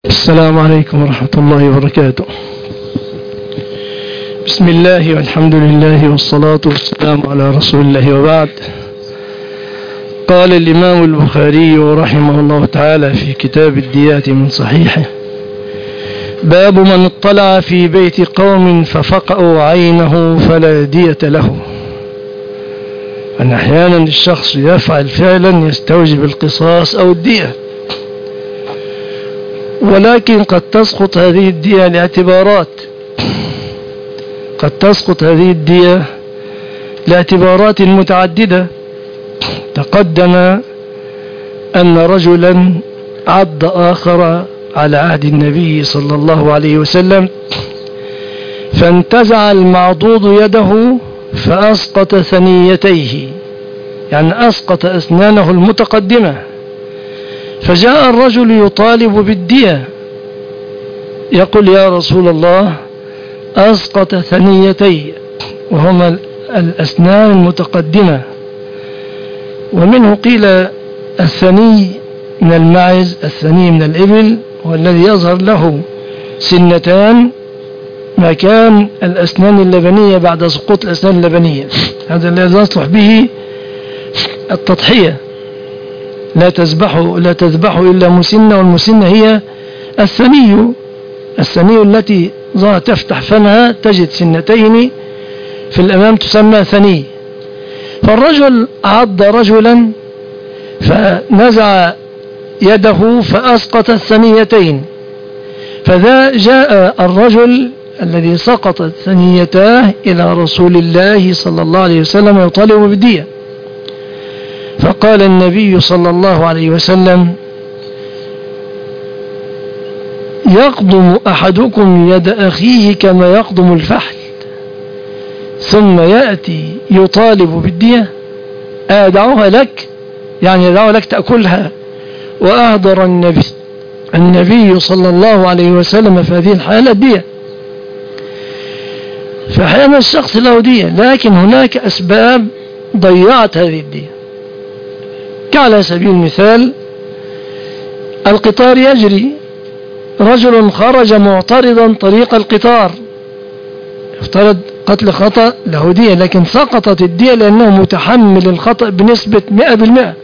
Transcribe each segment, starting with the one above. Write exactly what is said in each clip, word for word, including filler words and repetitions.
السلام عليكم ورحمة الله وبركاته. بسم الله والحمد لله والصلاة والسلام على رسول الله، وبعد. قال الإمام البخاري رحمه الله تعالى في كتاب الديات من صحيحه: باب من اطلع في بيت قوم ففقأوا عينه فلا دية له. أن أحيانا الشخص يفعل فعلا يستوجب القصاص أو الدية، ولكن قد تسقط هذه الدية لاعتبارات قد تسقط هذه الدية لاعتبارات متعددة. تقدم أن رجلا عض آخر على عهد النبي صلى الله عليه وسلم، فانتزع المعضوض يده فأسقط ثنيتيه، يعني أسقط أسنانه المتقدمة. فجاء الرجل يطالب بالدية، يقول: يا رسول الله، أسقط ثنيتي، وهما الأسنان المتقدمة. ومنه قيل الثني من المعز، الثني من الإبل، والذي يظهر له سنتان مكان الأسنان اللبنية بعد سقوط الأسنان اللبنية. هذا الذي يصلح به التضحية. لا تذبحوا لا تذبحوا إلا مسنة، والمسنة هي الثني الثني التي ظهر تفتح فمها تجد سنتين في الأمام تسمى ثني. فالرجل عض رجلا فنزع يده فأسقط الثنيتين، فذا جاء الرجل الذي سقطت ثنيتاه إلى رسول الله صلى الله عليه وسلم يطالب بالدية. فقال النبي صلى الله عليه وسلم: يقضم أحدكم يد أخيه كما يقضم الفحل، ثم يأتي يطالب بالدية. أدعوها لك، يعني يدعوها لك تأكلها. وأهدر النبي النبي صلى الله عليه وسلم في هذه الحالة الدية. فأحيانا الشخص له دية، لكن هناك أسباب ضيعت هذه الدية. كعلى سبيل المثال القطار يجري، رجل خرج معترضا طريق القطار، افترض قتل خطأ له دية، لكن سقطت الدية لأنه متحمل الخطأ بنسبة مئة بالمئة،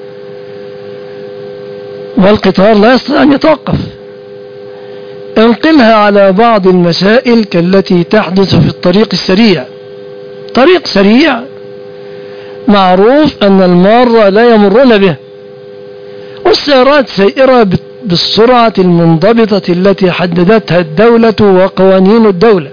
والقطار لا يستطيع أن يتوقف. انقلها على بعض المسائل كالتي تحدث في الطريق السريع. طريق سريع معروف أن المارة لا يمرون به، والسيارات سائرة بالسرعة المنضبطة التي حددتها الدولة وقوانين الدولة.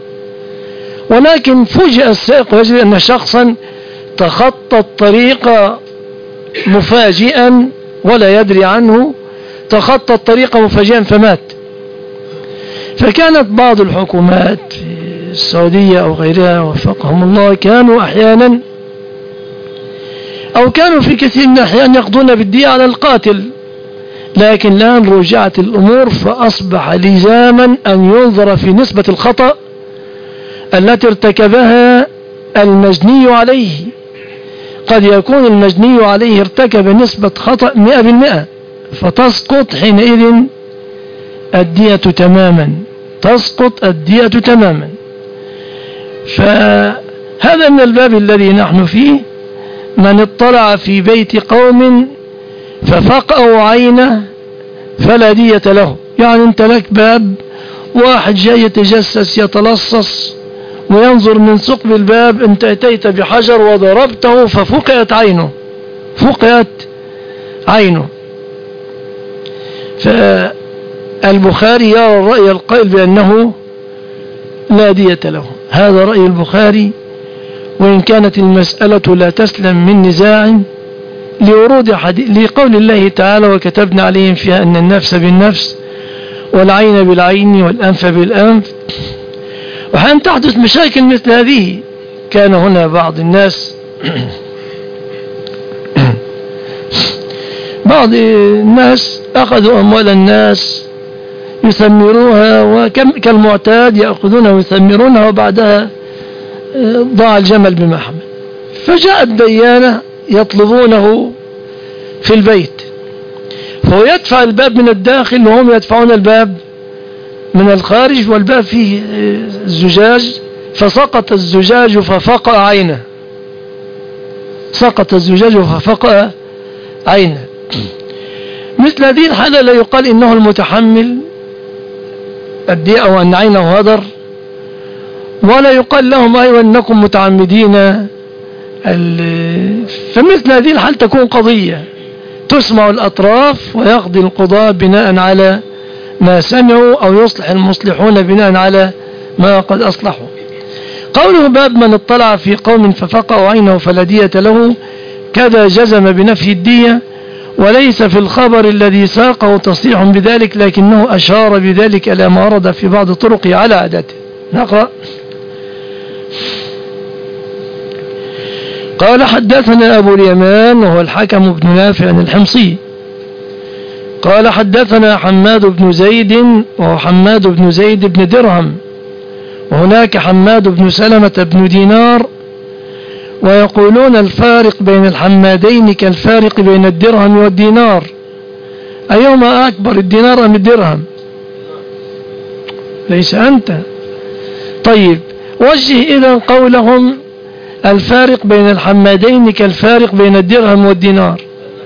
ولكن فوجئ السائق ويجد أن شخصا تخطى الطريق مفاجئا ولا يدري عنه، تخطى الطريق مفاجئا فمات. فكانت بعض الحكومات في السعودية أو غيرها وفقهم الله كانوا أحيانا أو كانوا في كثير من الأحيان يقضون بالدية على القاتل، لكن الآن رجعت الأمور فأصبح لزاما أن ينظر في نسبة الخطأ التي ارتكبها المجني عليه. قد يكون المجني عليه ارتكب نسبة خطأ مئة بالمئة، فتسقط حينئذ الدية تماما تسقط الدية تماما. فهذا من الباب الذي نحن فيه: من اطلع في بيت قوم ففقأوا عينه فلا دية له. يعني انت لك باب، واحد جاي يتجسس يتلصص وينظر من ثقب الباب، انت اتيت بحجر وضربته ففقئت عينه فقئت عينه فالبخاري يرى الرأي القائل بأنه لا دية له. هذا رأي البخاري، وإن كانت المسألة لا تسلم من نزاع لورود حديث لقول الله تعالى: وكتبنا عليهم فيها أن النفس بالنفس والعين بالعين والأنف بالأنف. وحين تحدث مشاكل مثل هذه، كان هنا بعض الناس بعض الناس أخذوا أموال الناس يثمروها، وكالمعتاد يأخذونها ويثمرونها، وبعدها ضاع الجمل بما حمل. فجاءت ديانة يطلبونه في البيت، فهو يدفع الباب من الداخل وهم يدفعون الباب من الخارج، والباب فيه زجاج، فسقط الزجاج ففقأ عينه، سقط الزجاج ففقأ عينه. مثل هذه الحالة لا يقال إنه المتحمل الدية أو أن عينه هدر، ولا يقال لهم أيضا أنكم متعمدين. فمثل هذه الحال تكون قضية تسمع الأطراف ويقضي القضاء بناء على ما سمعوا، أو يصلح المصلحون بناء على ما قد أصلحوا. قوله باب من اطلع في قوم ففقأوا عينه فلا دية له، كذا جزم بنفي الدية، وليس في الخبر الذي ساقه تصريح بذلك، لكنه أشار بذلك إلى ما ورد في بعض طرقه على عادته. نقرأ. قال حدثنا أبو اليمان وهو الحكم بن نافع الحمصي قال حدثنا حماد بن زيد وهو حماد بن زيد بن درهم، وهناك حماد بن سلمة بن دينار، ويقولون الفارق بين الحمادين كالفارق بين الدرهم والدينار، أيهما أكبر، الدينار أم الدرهم؟ ليس أنت. طيب وجه إذن قولهم الفارق بين الحمادين كالفارق بين الدرهم والدينار.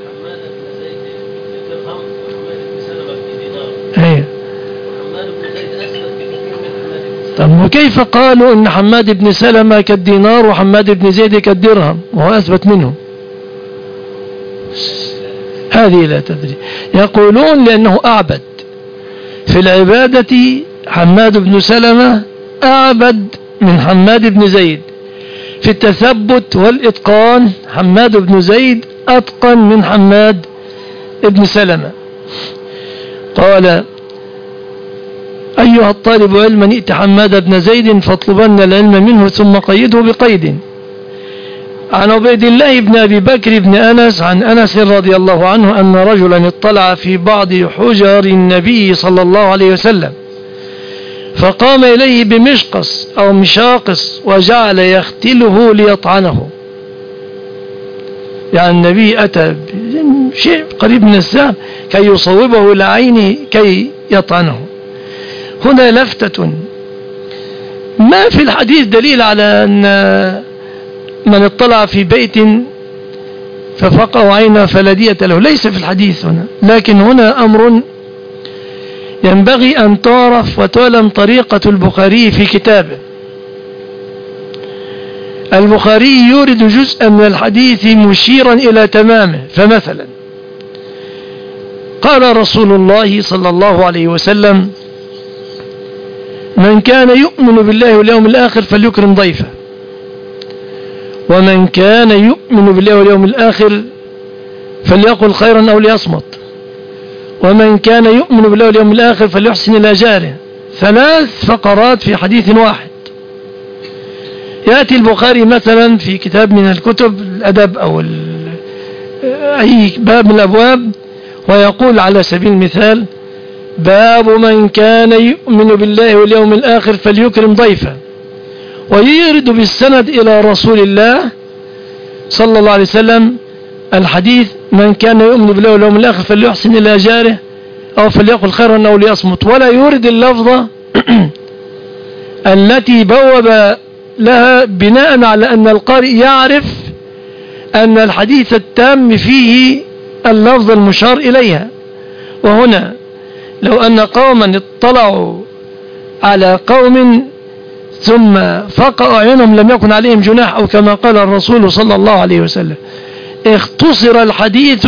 ايه. طب وكيف قالوا ان حماد بن سلمة كالدينار وحماد بن زيد كالدرهم وهو اثبت منه؟ هذه لا تدري. يقولون لانه اعبد في العبادة، حماد بن سلمة اعبد من حماد بن زيد، في التثبت والاتقان حماد بن زيد اتقن من حماد بن سلمة. قال أيها الطالب علما ائت حماد بن زيد فاطلبن العلم منه ثم قيده بقيد. عن عبيد الله بن أبي بكر بن أنس عن أنس رضي الله عنه أن رجلا اطلع في بعض حجر النبي صلى الله عليه وسلم، فقام إليه بمشقص أو مشاقص وجعل يختله ليطعنه. يعني النبي أتى بشيء قريب من السهم كي يصوبه إلى عينه كي يطعنه. هنا لفتة، ما في الحديث دليل على أن من اطلع في بيت ففقأوا عينه فلا دية له، ليس في الحديث هنا، لكن هنا أمر ينبغي أن تعرف وتعلم طريقة البخاري في كتابه. البخاري يورد جزءا من الحديث مشيرا إلى تمامه، فمثلا قال رسول الله صلى الله عليه وسلم من كان يؤمن بالله واليوم الآخر فليكرم ضيفه، ومن كان يؤمن بالله واليوم الآخر فليقل خيرا أو ليصمت، ومن كان يؤمن بالله واليوم الآخر فليحسن إلى جاره. ثلاث فقرات في حديث واحد. يأتي البخاري مثلا في كتاب من الكتب الأدب أو أي باب من الأبواب ويقول على سبيل المثال باب من كان يؤمن بالله واليوم الآخر فليكرم ضيفه، ويرد بالسند إلى رسول الله صلى الله عليه وسلم الحديث من كان يؤمن بالله واليوم الآخر فليحسن إلى جاره أو فليقل خيرا أو ليصمت، ولا يورد اللفظة التي بوب لها بناء على أن القارئ يعرف أن الحديث التام فيه اللفظ المشار إليها. وهنا لو أن قوما اطلعوا على قوم ثم فقأوا عينهم لم يكن عليهم جناح، أو كما قال الرسول صلى الله عليه وسلم. اختصر الحديث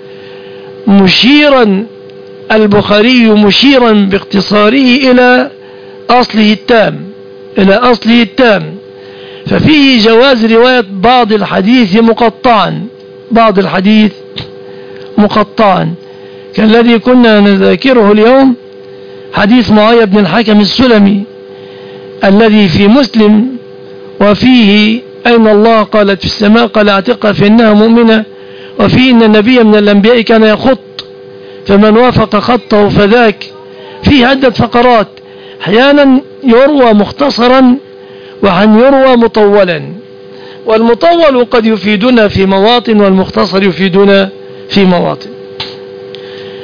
مشيرا البخاري مشيرا باختصاره إلى أصله التام إلى أصله التام ففيه جواز رواية بعض الحديث مقطعا بعض الحديث مقطعا كالذي كنا نذاكره اليوم، حديث معاوية بن الحكم السلمي الذي في مسلم وفيه أين الله قالت في السماء قال اعتقها فإنها مؤمنة، وفيه أن النبي من الأنبياء كان يخط فمن وافق خطه فذاك. فيه عدة فقرات، أحيانا يروى مختصرا وعن يروى مطولا، والمطول قد يفيدنا في مواطن والمختصر يفيدنا في مواطن.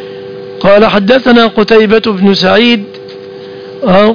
قال حدثنا قتيبة بن سعيد أو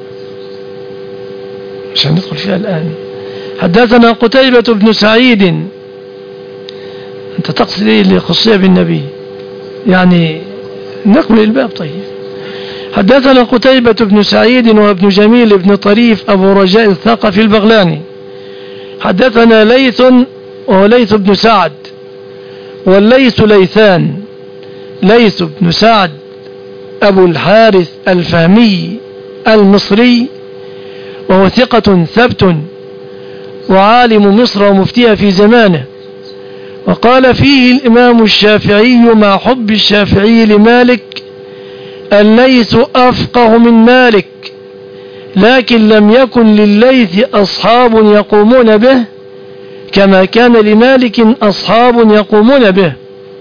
مش هندخل فيها الآن. حدثنا قتيبة بن سعيد. أنت تقصد إيه اللي خصية بالنبي؟ يعني نكمل الباب. طيب. حدثنا قتيبة بن سعيد وابن جميل بن طريف أبو رجاء الثقفي البغلاني. حدثنا ليث وهو ليث بن سعد، والليث ليثان، ليث بن سعد أبو الحارث الفهمي المصري، وهو ثقة ثبت وعالم مصر ومفتيها في زمانه. وقال فيه الإمام الشافعي مع حب الشافعي لمالك: الليث أفقه من مالك، لكن لم يكن للليث أصحاب يقومون به كما كان لمالك أصحاب يقومون به.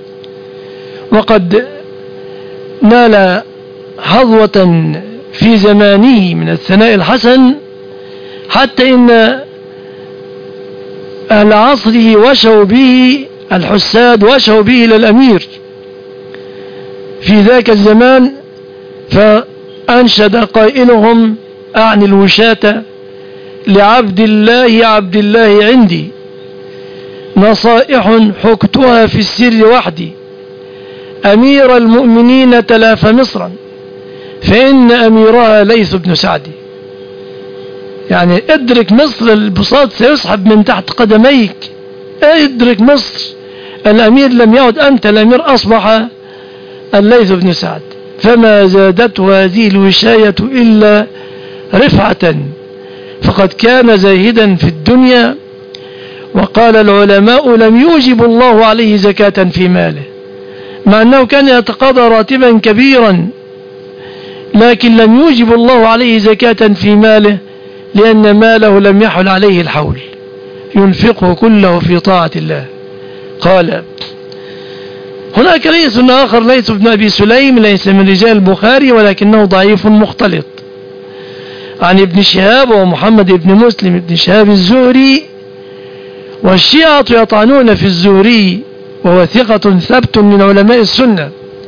وقد نال حظوة في زمانه من الثناء الحسن، حتى إن أهل عصره وشوا به، الحساد وشوا به إلى الأمير في ذاك الزمان، فأنشد قائلهم أعني الوشاة: لعبد الله عبد الله عندي نصائح حكتها في السر وحدي، أمير المؤمنين تلاف مصرا فإن أميرها ليث بن سعد. يعني ادرك مصر، البساط سيسحب من تحت قدميك. ادرك مصر، الأمير لم يعد أنت الأمير، أصبح الليث بن سعد. فما زادته هذه الوشاية إلا رفعة، فقد كان زاهدا في الدنيا. وقال العلماء: لم يوجب الله عليه زكاة في ماله، مع أنه كان يتقاضى راتبا كبيرا، لكن لم يوجب الله عليه زكاة في ماله لأن ماله لم يحل عليه الحول، ينفقه كله في طاعة الله. قال: هناك ليث آخر، ليث بن أبي سليم، ليس من رجال البخاري ولكنه ضعيف مختلط، عن ابن شهاب ومحمد بن مسلم بن شهاب الزهري. والشيعة يطعنون في الزهري وهو ثقة ثبت من علماء السنة.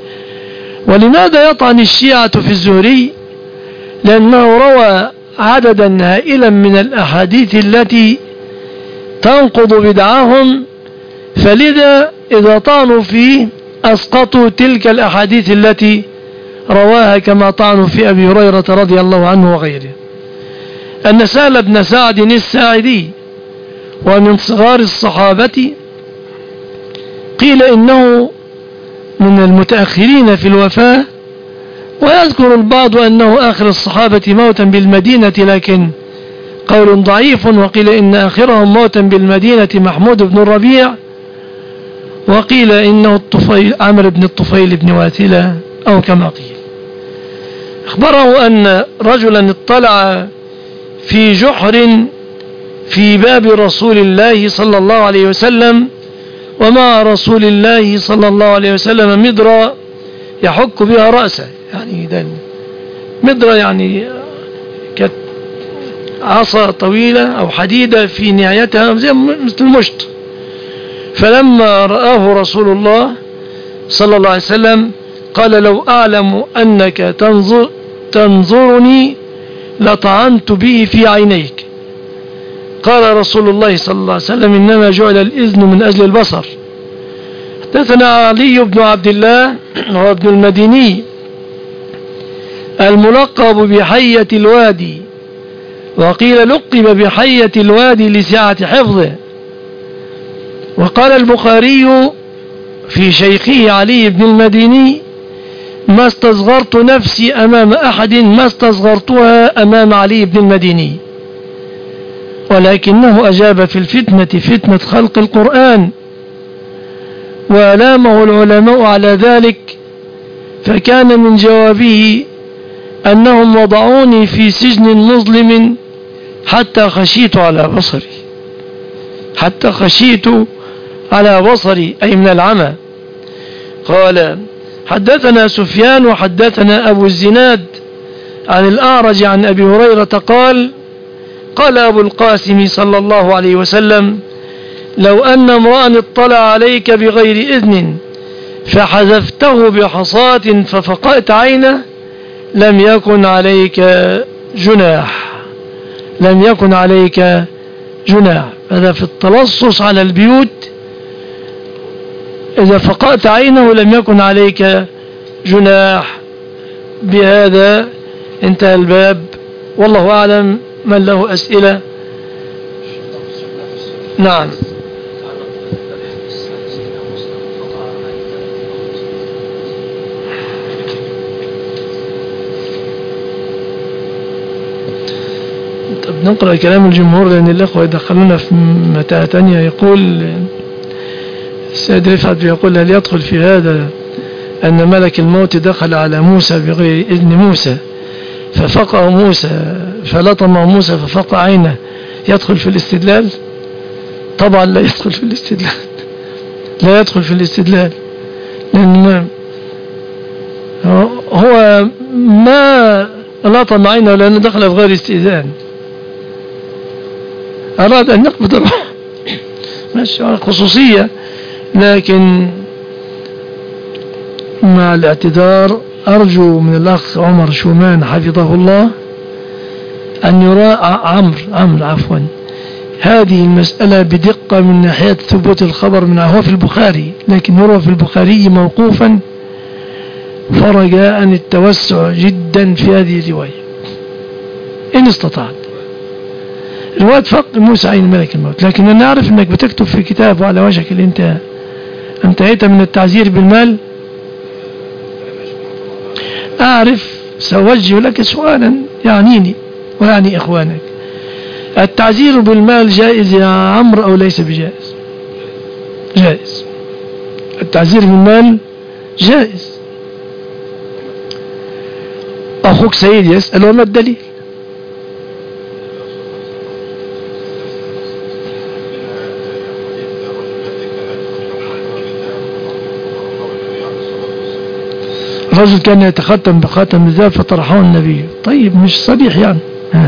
ولماذا يطعن الشيعة في الزهري؟ لأنه روى عددا هائلا من الأحاديث التي تنقض بدعهم، فلذا إذا طعنوا فيه أسقطوا تلك الأحاديث التي رواها، كما طعنوا في أبي هريرة رضي الله عنه وغيره. أن سهل بن سعد الساعدي ومن صغار الصحابة، قيل إنه من المتأخرين في الوفاة، ويذكر البعض أنه آخر الصحابة موتا بالمدينة، لكن قول ضعيف. وقيل إن آخرهم موتا بالمدينة محمود بن الربيع، وقيل إنه الطفيل عمرو بن الطفيل بن واثلة أو كما قيل. أخبره أن رجلا اطلع في جحر في باب رسول الله صلى الله عليه وسلم، ومع رسول الله صلى الله عليه وسلم مدرة يحك بها رأسه، يعني ده مدرة يعني عصا طويلة أو حديدة في نهايتها زي مثل المشط. فلما رآه رسول الله صلى الله عليه وسلم قال: لو أعلم أنك تنظر تنظرني لطعنت به في عينيك. قال رسول الله صلى الله عليه وسلم: إنما جعل الإذن من أجل البصر. حدثنا علي بن عبد الله هو ابن المديني الملقب بحية الوادي، وقيل لقب بحية الوادي لسعة حفظه. وقال البخاري في شيخه علي بن المديني: ما استصغرت نفسي أمام أحد ما استصغرتها أمام علي بن المديني، ولكنه أجاب في الفتنة فتنة خلق القرآن، وألامه العلماء على ذلك، فكان من جوابه أنهم وضعوني في سجن مظلم حتى خشيت على بصري، حتى خشيت على بصري أي من العمى. قال: حدثنا سفيان وحدثنا أبو الزناد عن الأعرج عن أبي هريرة قال: قال أبو القاسم صلى الله عليه وسلم: لو أن امرأ اطلع عليك بغير إذن فحذفته بحصاة ففقأت عينه لم يكن عليك جناح لم يكن عليك جناح. هذا في التلصص على البيوت، إذا فقأت عينه لم يكن عليك جناح. بهذا انتهى الباب، والله أعلم. من له أسئلة؟ نعم. طب نقرأ كلام الجمهور لأن الأخوة يدخلون في متاهة تانية. يقول السيد رفعت بيقول: هل يدخل في هذا أن ملك الموت دخل على موسى بغير إذن موسى ففقع موسى فلطمه موسى ففقع عينه، يدخل في الاستدلال؟ طبعا لا يدخل في الاستدلال، لا يدخل في الاستدلال، لأن هو ما لطم عينه لأنه دخل في غير استئذان، أراد أن يقبض الروح، ماشي خصوصية. لكن مع الاعتذار أرجو من الأخ عمر شومان حفظه الله أن يرى عمرو عمرو عفوا هذه المسألة بدقة من ناحية ثبوت الخبر من هو في البخاري، لكن يروى في البخاري موقوفا، فرجاء التوسع جدا في هذه الرواية إن استطعت. رواية فقد موسى عين ملك الموت، لكن أنا أعرف أنك بتكتب في كتاب وعلى وشك الانتهاء، انتهيت من التعزير بالمال. أعرف، سأوجه لك سؤالا يعنيني ويعني إخوانك: التعزير بالمال جائز يا عمرو أو ليس بجائز؟ جائز. التعزير بالمال جائز. أخوك سيد يسأل: وما الدليل؟ رجل كان يتختم بخاتم الذهب فطرحه النبي. طيب مش صريح يعني. ها.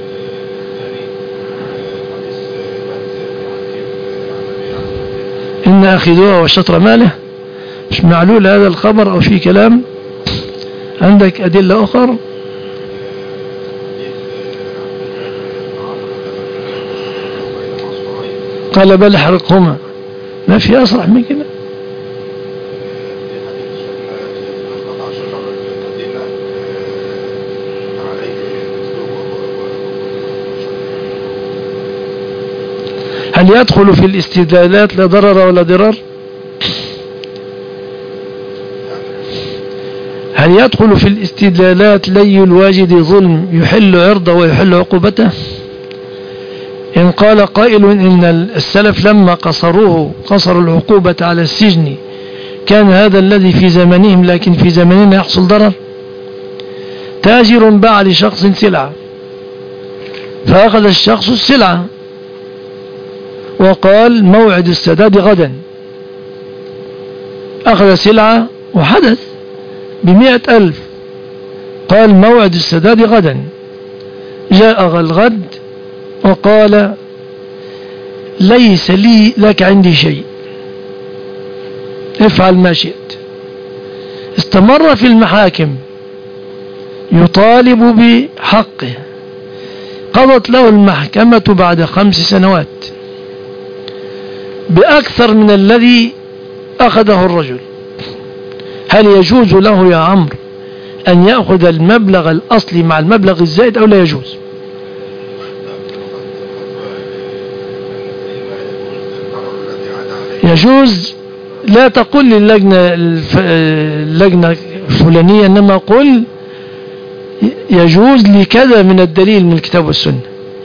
إن أخذوها وشطر ماله، مش معلول هذا الخبر أو في كلام؟ عندك أدلة أخرى؟ قال بل احرقهما، ما في أصرح من كده. هل يدخل في الاستدلالات لا ضرر ولا ضرار؟ هل يدخل في الاستدلالات لي الواجد ظلم يحل عرضه ويحل عقوبته؟ إن قال قائل إن السلف لما قصروه قصروا العقوبة على السجن كان هذا الذي في زمنهم، لكن في زمننا يحصل ضرر. تاجر باع لشخص سلعة فأخذ الشخص السلعة وقال موعد السداد غدا، أخذ سلعة وحدث بمئة ألف، قال موعد السداد غدا، جاء الغد وقال ليس لي لك عندي شيء، افعل ما شئت. استمر في المحاكم يطالب بحقه، قضت له المحكمة بعد خمس سنوات بأكثر من الذي أخذه الرجل. هل يجوز له يا عمرو أن يأخذ المبلغ الأصلي مع المبلغ الزائد أو لا يجوز؟ يجوز. لا تقل للجنة اللجنة الفلانية، إنما قل يجوز لكذا من الدليل من الكتاب والسنة.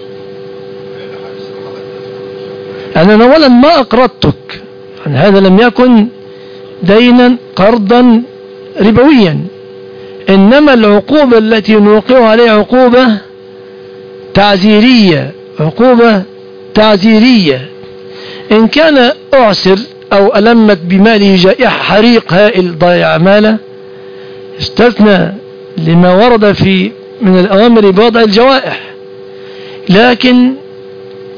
أنا أولا ما أقرضتك، يعني هذا لم يكن دينا قرضا ربويا، إنما العقوبة التي نوقع عليها عقوبة تعزيرية، عقوبة تعزيرية. إن كان أعسر أو ألمت بماله جائحة حريق هائل ضيع ماله، استثنى لما ورد في من الأوامر بوضع الجوائح، لكن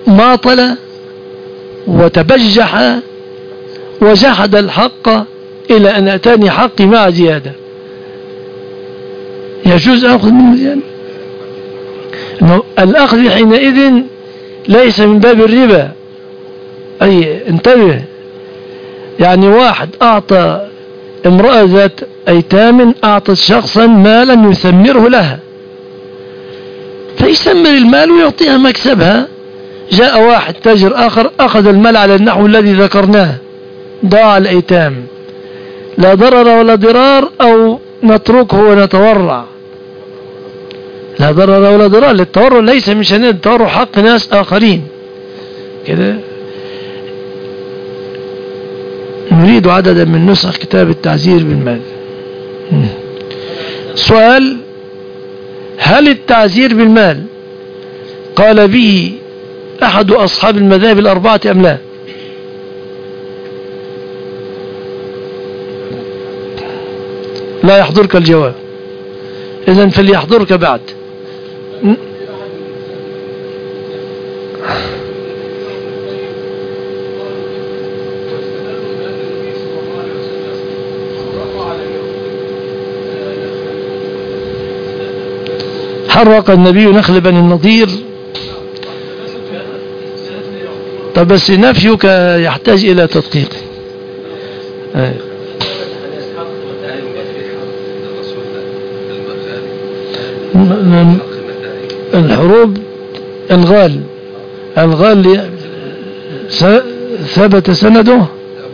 ماطل وتبجح وجحد الحق إلى أن أتاني حقي مع زيادة، يجوز أخذ منه زيادة. الأخذ حينئذ ليس من باب الربا. أي انتبه، يعني واحد أعطى امرأة ذات أيتام، أعطت شخصا مالا يثمره لها، فيثمر المال ويعطيها مكسبها. جاء واحد تاجر آخر أخذ المال على النحو الذي ذكرناه، ضاع الأيتام، لا ضرر ولا ضرار، أو نتركه ونتورع. لا ضرر ولا ضرار، للتورع ليس من شأن التورع حق ناس آخرين كده. نريد عددا من نسخ كتاب التعزير بالمال. سؤال: هل التعزير بالمال قال به أحد أصحاب المذاهب الأربعة أم لا؟ لا يحضرك الجواب، إذن فليحضرك بعد. حرق النبي نخل بني النضير. طب بس نفيك يحتاج إلى تدقيق. آه. الحروب الغال الغال ثبت سنده.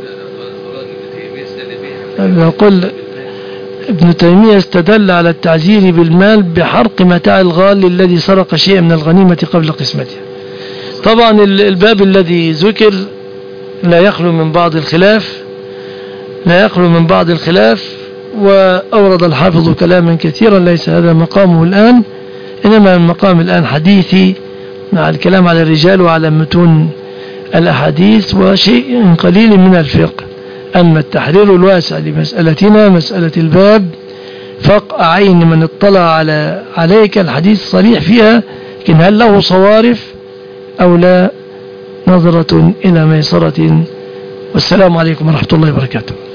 يقول ابن تيمية استدل على التعزير بالمال بحرق متاع الغال الذي سرق شيئا من الغنيمة قبل قسمته. طبعا الباب الذي ذكر لا يخلو من بعض الخلاف لا يخلو من بعض الخلاف وأورد الحافظ كلاما كثيرا، ليس هذا مقامه الآن، إنما المقام الآن حديثي مع الكلام على الرجال وعلى متون الأحاديث وشيء قليل من الفقه. أما التحرير الواسع لمسألتنا مسألة الباب فقع عين من اطلع على عليك الحديث صريح فيها، لكن هل له صوارف أو لا؟ نظرة إلى ميسرة. والسلام عليكم ورحمة الله وبركاته.